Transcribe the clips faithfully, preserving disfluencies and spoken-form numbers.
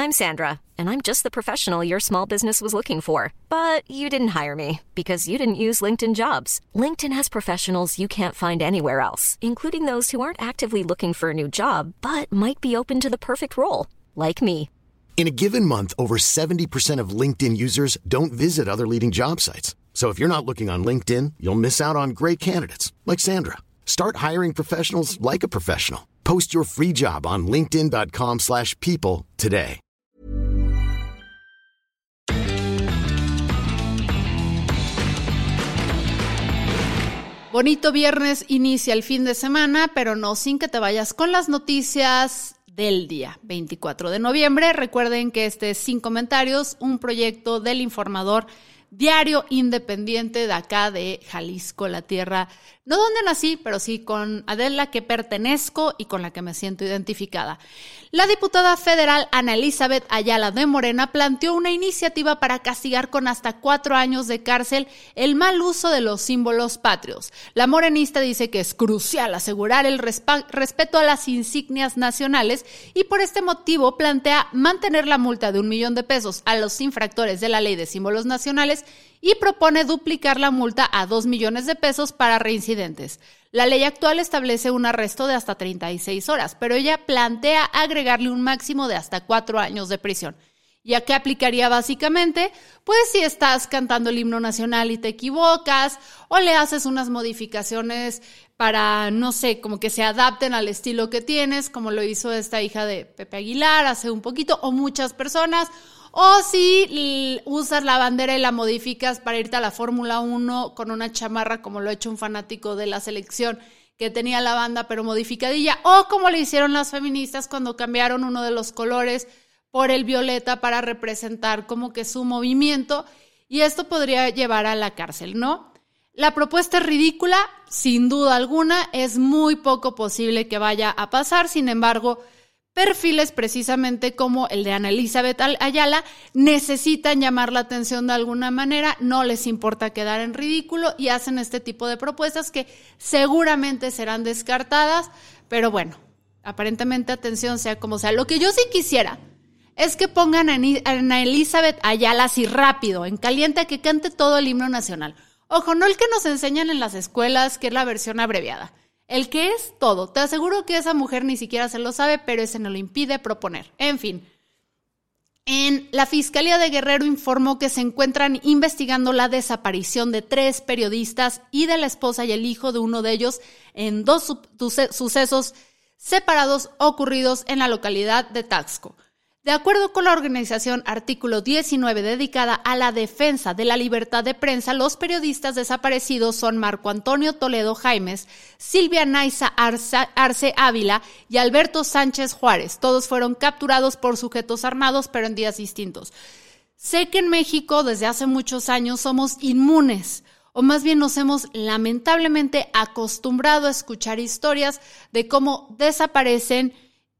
I'm Sandra, and I'm just the professional your small business was looking for. But you didn't hire me because you didn't use LinkedIn Jobs. LinkedIn has professionals you can't find anywhere else, including those who aren't actively looking for a new job, but might be open to the perfect role, like me. In a given month, over seventy percent of LinkedIn users don't visit other leading job sites. So if you're not looking on LinkedIn, you'll miss out on great candidates like Sandra. Start hiring professionals like a professional. Post your free job on linkedin dot com slash people today. Bonito viernes, inicia el fin de semana, pero no sin que te vayas con las noticias del día veinticuatro de noviembre. Recuerden que este es Sin Comentarios, un proyecto del Informador, diario independiente de acá de Jalisco, la tierra, no donde nací, pero sí con Adela que pertenezco y con la que me siento identificada. La diputada federal Ana Elizabeth Ayala de Morena planteó una iniciativa para castigar con hasta cuatro años de cárcel el mal uso de los símbolos patrios. La morenista dice que es crucial asegurar el resp- respeto a las insignias nacionales y por este motivo plantea mantener la multa de un millón de pesos a los infractores de la ley de símbolos nacionales y propone duplicar la multa a dos millones de pesos para reincidentes. La ley actual establece un arresto de hasta treinta y seis horas, pero ella plantea agregarle un máximo de hasta cuatro años de prisión. ¿Y a qué aplicaría básicamente? Pues si estás cantando el himno nacional y te equivocas, o le haces unas modificaciones para, no sé, como que se adapten al estilo que tienes, como lo hizo esta hija de Pepe Aguilar hace un poquito, o muchas personas. O si usas la bandera y la modificas para irte a la Fórmula uno con una chamarra, como lo ha hecho un fanático de la selección que tenía la banda pero modificadilla, o como le hicieron las feministas cuando cambiaron uno de los colores por el violeta para representar como que su movimiento, y esto podría llevar a la cárcel, ¿no? La propuesta es ridícula, sin duda alguna, es muy poco posible que vaya a pasar, sin embargo, perfiles precisamente como el de Ana Elizabeth Ayala necesitan llamar la atención de alguna manera, no les importa quedar en ridículo y hacen este tipo de propuestas que seguramente serán descartadas, pero bueno, aparentemente atención sea como sea. Lo que yo sí quisiera es que pongan a Ana Elizabeth Ayala así rápido, en caliente, a que cante todo el himno nacional. Ojo, no el que nos enseñan en las escuelas, que es la versión abreviada. El que es todo. Te aseguro que esa mujer ni siquiera se lo sabe, pero ese no lo impide proponer. En fin, en la Fiscalía de Guerrero informó que se encuentran investigando la desaparición de tres periodistas y de la esposa y el hijo de uno de ellos en dos su- sucesos separados ocurridos en la localidad de Taxco. De acuerdo con la organización Artículo diecinueve, dedicada a la defensa de la libertad de prensa, los periodistas desaparecidos son Marco Antonio Toledo Jaimes, Silvia Naiza Arce, Arce Ávila y Alberto Sánchez Juárez. Todos fueron capturados por sujetos armados, pero en días distintos. Sé que en México desde hace muchos años somos inmunes, o más bien nos hemos lamentablemente acostumbrado a escuchar historias de cómo desaparecen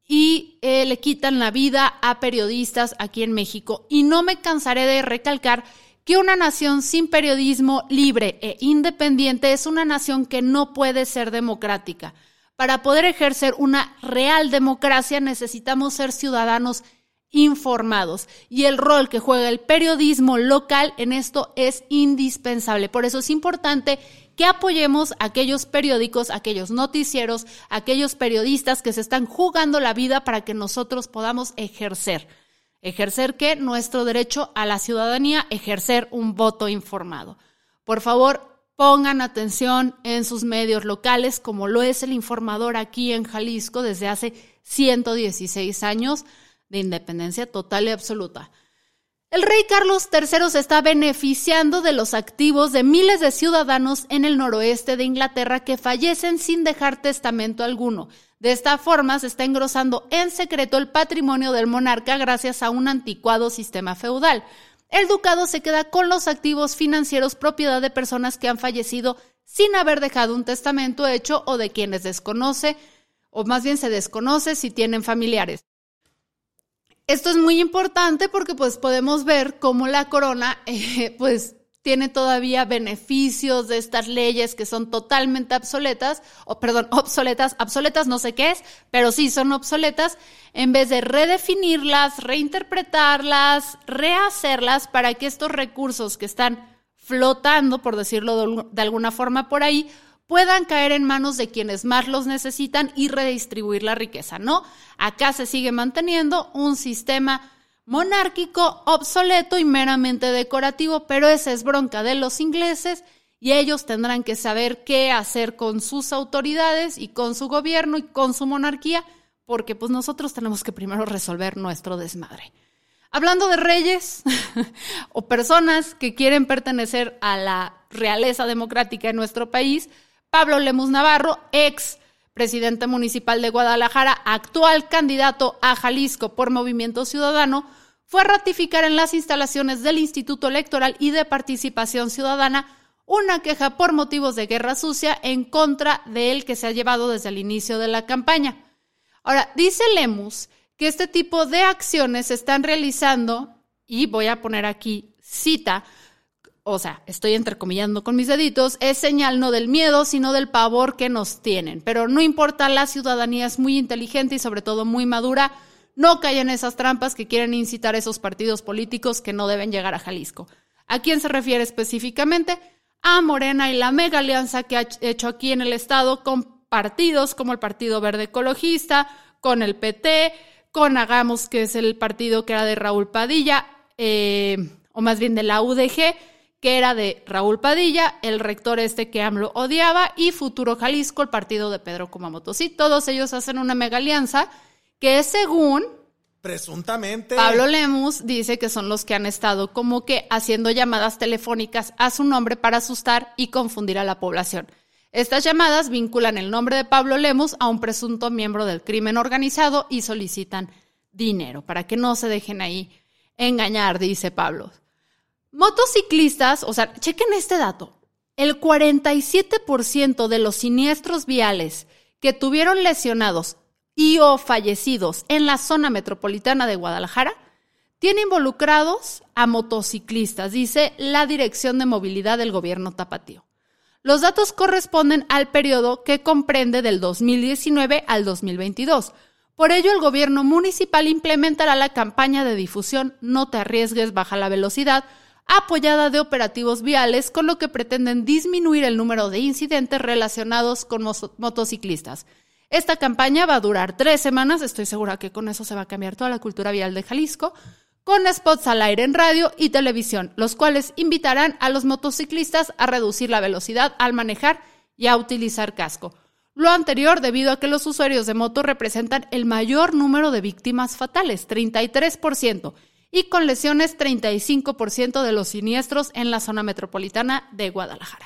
y eh, le quitan la vida a periodistas aquí en México. Y no me cansaré de recalcar que una nación sin periodismo libre e independiente es una nación que no puede ser democrática. Para poder ejercer una real democracia necesitamos ser ciudadanos informados, y el rol que juega el periodismo local en esto es indispensable. Por eso es importante que apoyemos a aquellos periódicos, a aquellos noticieros, a aquellos periodistas que se están jugando la vida para que nosotros podamos ejercer. ¿Ejercer qué? Nuestro derecho a la ciudadanía, ejercer un voto informado. Por favor, pongan atención en sus medios locales, como lo es el Informador aquí en Jalisco desde hace ciento dieciséis años de independencia total y absoluta. El rey Carlos tercero se está beneficiando de los activos de miles de ciudadanos en el noroeste de Inglaterra que fallecen sin dejar testamento alguno. De esta forma se está engrosando en secreto el patrimonio del monarca gracias a un anticuado sistema feudal. El ducado se queda con los activos financieros propiedad de personas que han fallecido sin haber dejado un testamento hecho o de quienes desconoce, o más bien se desconoce si tienen familiares. Esto es muy importante porque pues podemos ver cómo la corona eh, pues tiene todavía beneficios de estas leyes que son totalmente obsoletas, o perdón, obsoletas, obsoletas no sé qué es, pero sí son obsoletas, en vez de redefinirlas, reinterpretarlas, rehacerlas para que estos recursos que están flotando, por decirlo de alguna forma por ahí, puedan caer en manos de quienes más los necesitan y redistribuir la riqueza, ¿no? Acá se sigue manteniendo un sistema monárquico, obsoleto y meramente decorativo, pero esa es bronca de los ingleses y ellos tendrán que saber qué hacer con sus autoridades y con su gobierno y con su monarquía, porque pues nosotros tenemos que primero resolver nuestro desmadre. Hablando de reyes o personas que quieren pertenecer a la realeza democrática en nuestro país, Pablo Lemus Navarro, ex presidente municipal de Guadalajara, actual candidato a Jalisco por Movimiento Ciudadano, fue a ratificar en las instalaciones del Instituto Electoral y de Participación Ciudadana una queja por motivos de guerra sucia en contra de él que se ha llevado desde el inicio de la campaña. Ahora, dice Lemus que este tipo de acciones se están realizando, y voy a poner aquí cita, o sea, estoy entrecomillando con mis deditos, es señal no del miedo, sino del pavor que nos tienen. Pero no importa, la ciudadanía es muy inteligente y sobre todo muy madura. No cae en esas trampas que quieren incitar a esos partidos políticos que no deben llegar a Jalisco. ¿A quién se refiere específicamente? A Morena y la mega alianza que ha hecho aquí en el estado con partidos como el Partido Verde Ecologista, con el P T, con Hagamos, que es el partido que era de Raúl Padilla, eh, o más bien de la U D G, que era de Raúl Padilla, el rector este que AMLO odiaba, y Futuro Jalisco, el partido de Pedro Kumamoto. Sí, todos ellos hacen una mega alianza que según presuntamente Pablo Lemus dice que son los que han estado como que haciendo llamadas telefónicas a su nombre para asustar y confundir a la población. Estas llamadas vinculan el nombre de Pablo Lemus a un presunto miembro del crimen organizado y solicitan dinero para que no se dejen ahí engañar, dice Pablo. Motociclistas, o sea, chequen este dato, el cuarenta y siete por ciento de los siniestros viales que tuvieron lesionados y o fallecidos en la zona metropolitana de Guadalajara tiene involucrados a motociclistas, dice la Dirección de Movilidad del Gobierno Tapatío. Los datos corresponden al periodo que comprende del dos mil diecinueve al dos mil veintidós. Por ello, el gobierno municipal implementará la campaña de difusión No te arriesgues, baja la velocidad, apoyada de operativos viales, con lo que pretenden disminuir el número de incidentes relacionados con motociclistas. Esta campaña va a durar tres semanas, estoy segura que con eso se va a cambiar toda la cultura vial de Jalisco, con spots al aire en radio y televisión, los cuales invitarán a los motociclistas a reducir la velocidad al manejar y a utilizar casco. Lo anterior debido a que los usuarios de moto representan el mayor número de víctimas fatales, treinta y tres por ciento, y con lesiones treinta y cinco por ciento de los siniestros en la zona metropolitana de Guadalajara.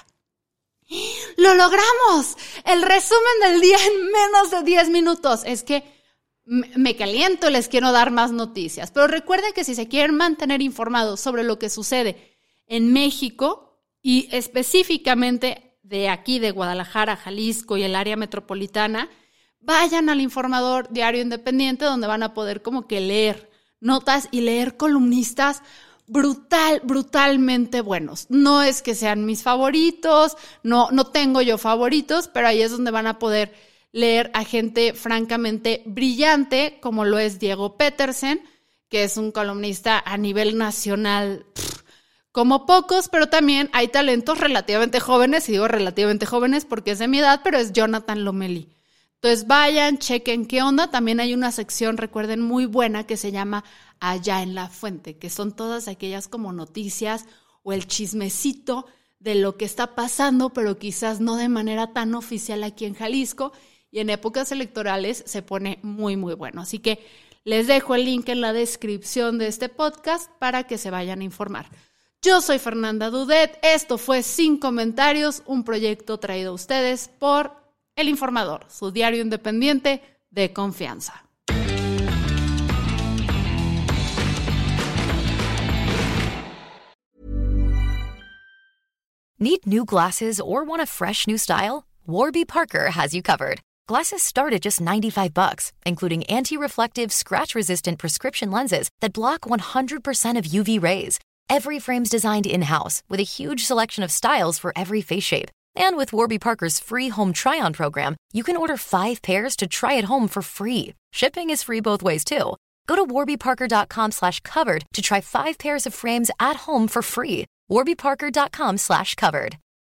¡Lo logramos! El resumen del día en menos de diez minutos. Es que me caliento, les quiero dar más noticias. Pero recuerden que si se quieren mantener informados sobre lo que sucede en México y específicamente de aquí, de Guadalajara, Jalisco y el área metropolitana, vayan al Informador Diario Independiente, donde van a poder como que leer notas y leer columnistas brutal, brutalmente buenos. No es que sean mis favoritos, no, no tengo yo favoritos, pero ahí es donde van a poder leer a gente francamente brillante, como lo es Diego Petersen, que es un columnista a nivel nacional pff, como pocos, pero también hay talentos relativamente jóvenes, y digo relativamente jóvenes porque es de mi edad, pero es Jonathan Lomelí. Entonces vayan, chequen qué onda. También hay una sección, recuerden, muy buena que se llama Allá en la Fuente, que son todas aquellas como noticias o el chismecito de lo que está pasando, pero quizás no de manera tan oficial aquí en Jalisco, y en épocas electorales se pone muy, muy bueno. Así que les dejo el link en la descripción de este podcast para que se vayan a informar. Yo soy Fernanda Dudet, esto fue Sin Comentarios, un proyecto traído a ustedes por El Informador, su diario independiente de confianza. Need new glasses or want a fresh new style? Warby Parker has you covered. Glasses start at just ninety-five bucks, including anti-reflective, scratch-resistant prescription lenses that block one hundred percent of U V rays. Every frame's designed in-house with a huge selection of styles for every face shape. And with Warby Parker's free home try-on program, you can order five pairs to try at home for free. Shipping is free both ways, too. Go to warbyparker.com slash covered to try five pairs of frames at home for free. warbyparker.com slash covered.